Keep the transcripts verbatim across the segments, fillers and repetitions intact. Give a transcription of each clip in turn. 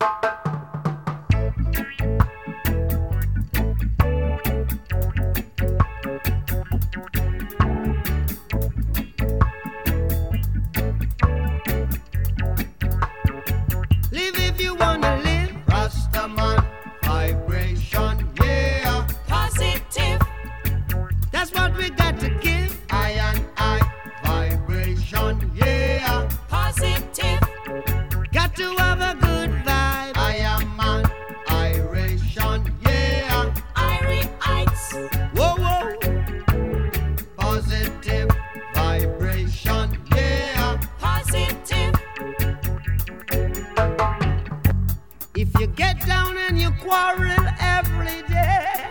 Live if you wanna live. Rastaman vibration, yeah. Positive. That's what we got to give. I and I vibration, yeah. Positive. Got to have a good vibe. I am an iration, yeah. Irites. Whoa, whoa. Positive vibration, yeah. Positive. If you get down and you quarrel every day,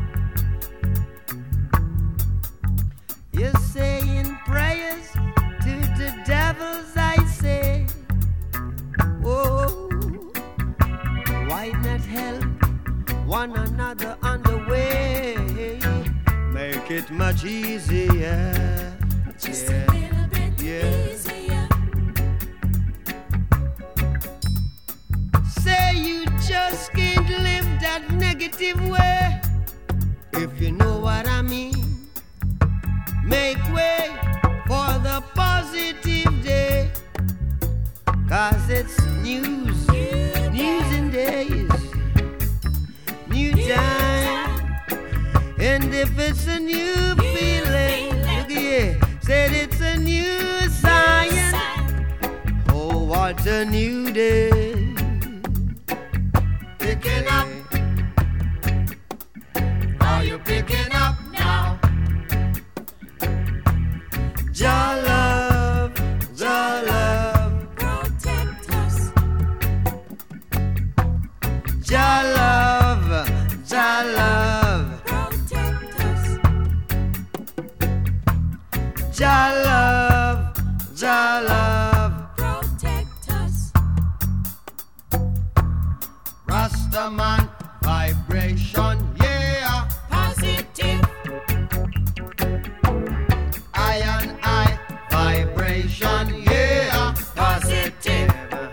you're saying prayers to the devils, I say. Oh, why not help one another on the way? Make it much easier. Just Yeah. a little bit Yeah. easier. Say you just can't live that negative way. If you know what I mean, make way for the positive day. Cause it's news, news and days, new time. And if it's a new feeling, look here, said it's a new science. Oh, what a new day. Picking up. Are you picking up now? Jah love, Jah love, Protect us. Jah love, Jah love, Protect us. Jah love, Jah love. Protect us. Rastaman vibration, yeah. Positive. I and I vibration, yeah. Positive.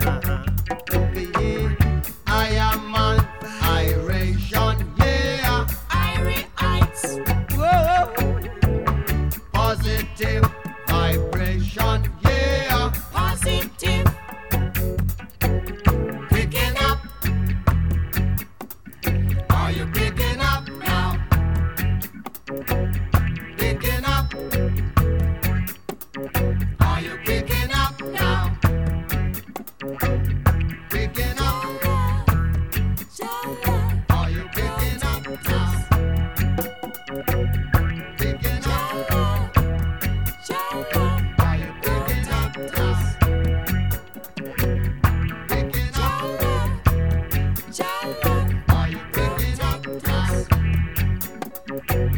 Yeah. I am an iration, yeah. Irites. Whoa. Positive vibration, yeah. Positive. Picking up. Are you picking up now? Picking up. Are you picking up now? Picking up. Are you picking up now? Picking up. Are you picking up now? Picking up. Are you picking up now?